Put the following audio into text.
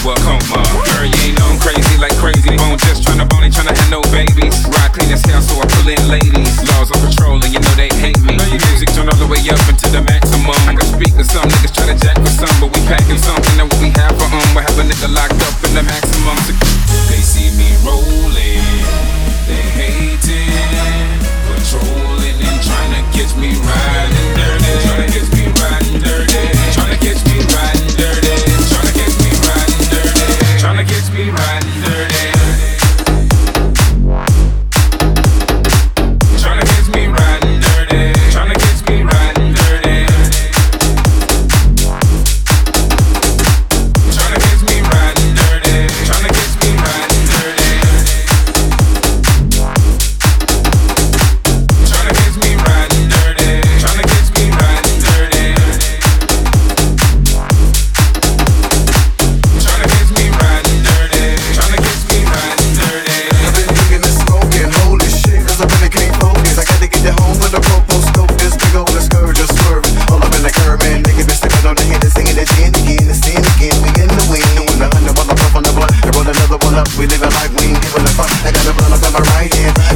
a coma. Girl, you ain't on crazy like crazy bone. Just tryna bone, ain't tryna have no babies. Ride clean as hell, so I pull in ladies. Laws on patrol, and you know they hate me. Music turn all the way up into the maximum. I got speakers, some niggas try to jack for some, but we packing something that we have for we have a nigga locked up in the maximum. They see me rolling, they hating, patrolling and trying to catch me riding dirty. Trying to catch me riding dirty. Trying to catch me riding dirty. Trying to catch me riding dirty. Trying to catch me riding dirty. Trying to catch me riding dirty. Trying to catch me riding dirty. Trying to catch me riding dirty. Trying to catch me riding dirty. Trying to catch me riding dirty. Trying to catch me riding dirty. Trying to catch me riding dirty. Trying to catch me riding dirty. I've been drinking and smoking, holy shit, cause I really can't focus. I gotta get it home with a propose scope. This big old scourge just swerving. All up in the curb, man. Nigga been stepping on the hand and singing that gin again and sin again. We in the wind, doing 100 while I'm up on the block. I roll another one up, we living like we ain't giving a fuck. I got a blunt up in my right hand.